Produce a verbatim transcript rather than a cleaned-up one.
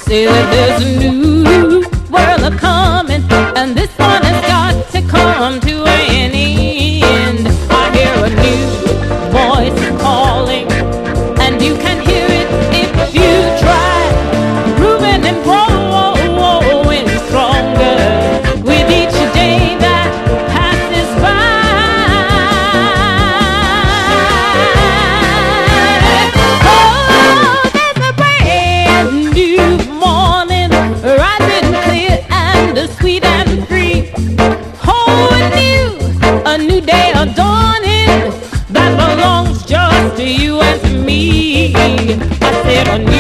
say that there's a new world a coming, and this one has got to come to an end. I hear a new voice calling, and you can hear it if you try. Grooving and growing stronger with each day that passes by. Oh, there's a brand new morning, rising clear and sweet and free. Oh, a new, a new day dawning that belongs just to you and to me. I said a new